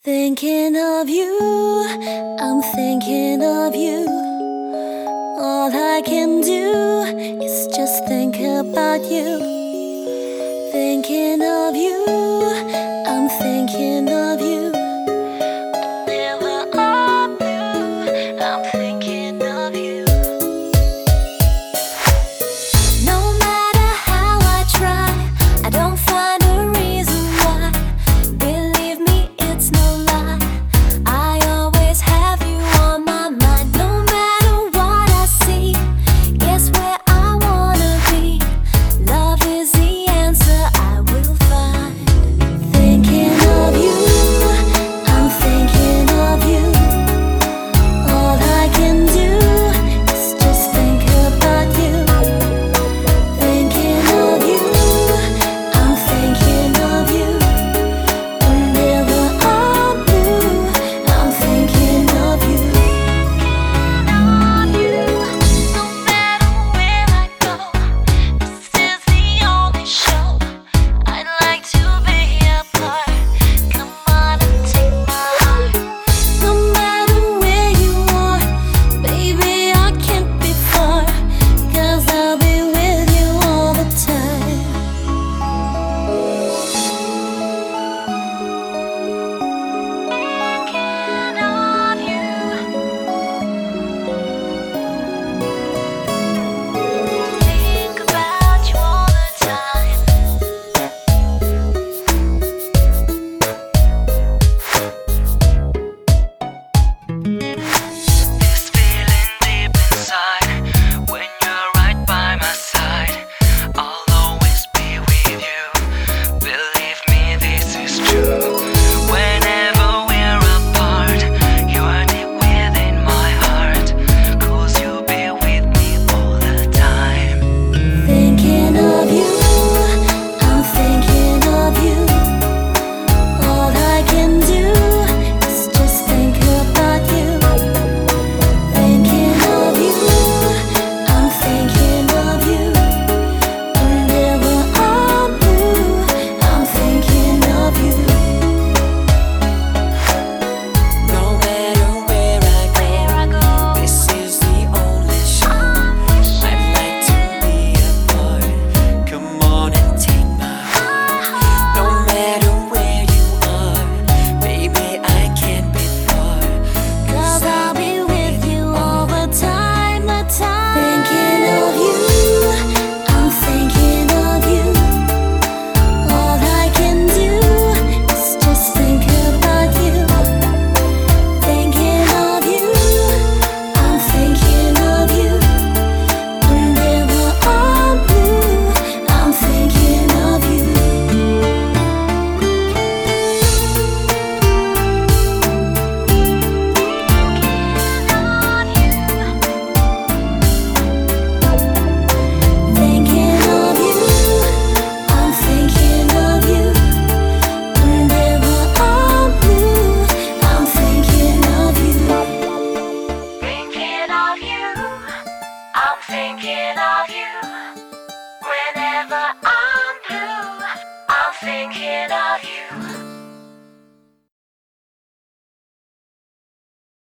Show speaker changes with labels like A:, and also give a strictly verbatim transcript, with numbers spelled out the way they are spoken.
A: Thinking of you, I'm thinking of you. All I can do is just think about you. Thinking of you, I'm thinking of you. Whenever I'm blue, I'm thinking of you. No matter how I try, I don't find a reason why. Believe me, it's no lie, I always have you on my mind. No matter what I see, guess where I wanna be. Love is the answer I will find. Thinking of you, I'm thinking of you. All I can do is just think about you. Thinking of you, I'm thinking of you. Whenever I'm blue, I'm thinking of you. Thinking of you, no matter where I go. This is the only show I'd like to be a part. Come on and take my heart. No matter where you are, baby, I can't be far, 'cause I'll be with you all the time. Thinking of you. Think about you all the time.
B: This feeling deep inside, when you're right by my side, I'll always be with you. Believe me, this is true. Whenever we're apart, you are deep within my heart, 'cause you'll be with me all the time.
A: Thinking of you, I'm thinking of you. All I can do is just think about you. Thinking of you, I'm thinking of you. Whenever I'm blue, I'm thinking of you.
C: No matter where I go, this is the only show I'd like to be a part. Come on and take my heart. No matter where you are, baby, I can't be far,
A: 'Cause I'll be with you all the time, the time. Thinking of you, I'm thinking of you. All I can do is just think about you. Thinking of you, I'm thinking of you. Whenever I'm blue, I'm thinking of you. Thinking of you, I'm thinking of you. Whenever I'm blue, I'm thinking of you. Thinking of you, I'm thinking of you. Whenever I'm blue, I'm thinking of you.